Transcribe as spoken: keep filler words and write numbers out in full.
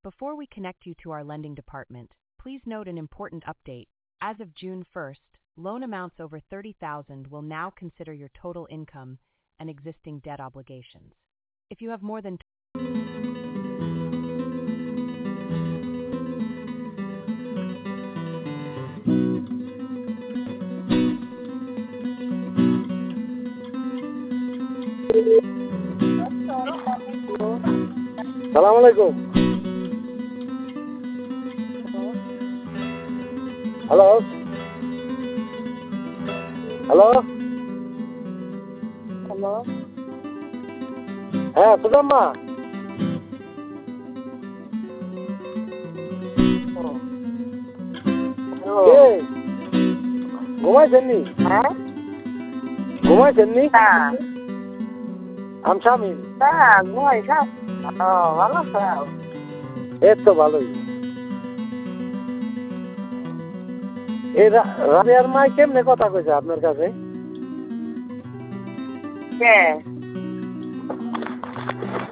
Before we connect you to our lending department, please note an important update. As of June first, loan amounts over thirty thousand will now consider your total income and existing debt obligations. If you have more than সালাম আলাইকুম। Hello hello hello, হ্যাঁ সুদাম্মা, কে ঘুমাইছেন নি? হ্যাঁ ঘুমাইছেন নি? হ্যাঁ আমি শামিম। হ্যাঁ ঘুমাই স্যার। ও ভালো স্যার। এই তো ভালোই। এই রাবিয়ার মাই কেমনে কথা কইছে আপনার কাছে? কে